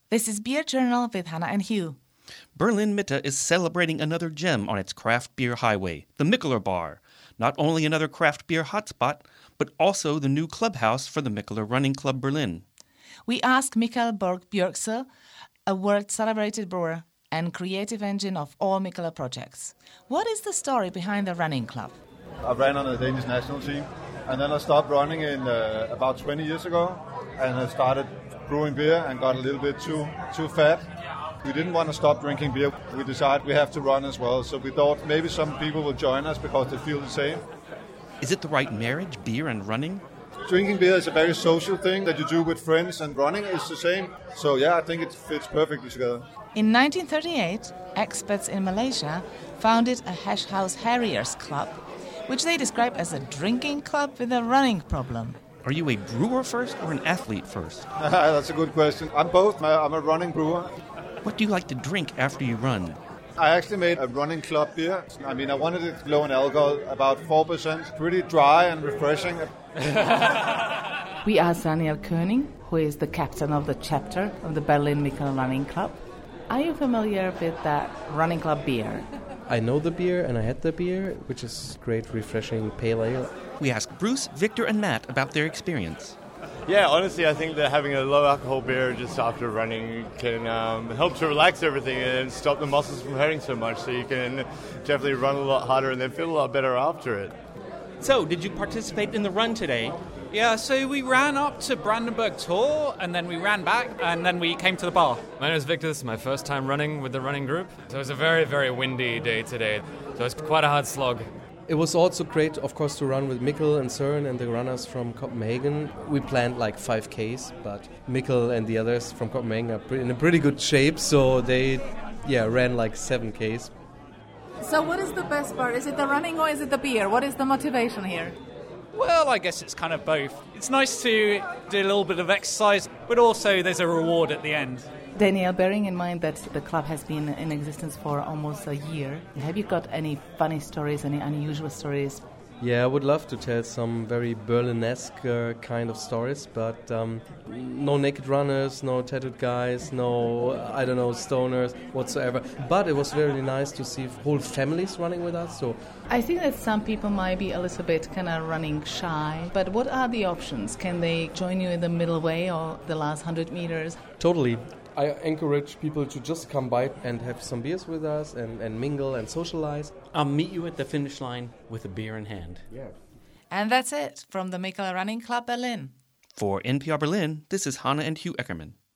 This is Beer Journal with Hannah and Hugh. Berlin Mitte is celebrating another gem on its craft beer highway, the Mikkeller Bar. Not only another craft beer hotspot, but also the new clubhouse for the Mikkeller Running Club Berlin. We ask Mikael Borg-Björksø, a world-celebrated brewer and creative engine of all Mikkeller projects. What is the story behind the running club? I ran on the Danish national team, and then I stopped running in about 20 years ago, and I started brewing beer and got a little bit too fat. We didn't want to stop drinking beer. We decided we have to run as well, so we thought maybe some people will join us because they feel the same. Is it the right marriage, beer and running? Drinking beer is a very social thing that you do with friends, and running is the same. So yeah, I think it fits perfectly together. In 1938, experts in Malaysia founded a Hash House Harriers Club, which they describe as a drinking club with a running problem. Are you a brewer first or an athlete first? That's a good question. I'm both. I'm a running brewer. What do you like to drink after you run? I actually made a running club beer. I wanted it low in alcohol, about 4%. Pretty dry and refreshing. We asked Daniel Koenig, who is the captain of the chapter of the Berlin Mikkeller Running Club. Are you familiar with that running club beer? I know the beer and I had the beer, which is great, refreshing pale ale. We asked Bruce, Victor, and Matt about their experience. Yeah, honestly, I think that having a low-alcohol beer just after running can help to relax everything and stop the muscles from hurting so much, so you can definitely run a lot harder and then feel a lot better after it. So, did you participate in the run today? Yeah, so we ran up to Brandenburg Tor, and then we ran back, and then we came to the bar. My name is Victor. This is my first time running with the running group. So it was a very, very windy day today. So it's quite a hard slog. It was also great, of course, to run with Mikkel and Søren and the runners from Copenhagen. We planned like 5Ks, but Mikkel and the others from Copenhagen are in a pretty good shape, so they ran like 7Ks. So what is the best part? Is it the running or is it the beer? What is the motivation here? Well, I guess it's kind of both. It's nice to do a little bit of exercise, but also there's a reward at the end. Daniel, bearing in mind that the club has been in existence for almost a year, have you got any funny stories, any unusual stories? Yeah, I would love to tell some very Berlin-esque kind of stories, but no naked runners, no tattooed guys, no, stoners whatsoever. But it was very nice to see whole families running with us. So I think that some people might be a little bit kind of running shy, but what are the options? Can they join you in the middle way or the last 100 meters? Totally. I encourage people to just come by and have some beers with us and mingle and socialize. I'll meet you at the finish line with a beer in hand. Yeah. And that's it from the Mikkeller Running Club Berlin. For NPR Berlin, this is Hannah and Hugh Eckermann.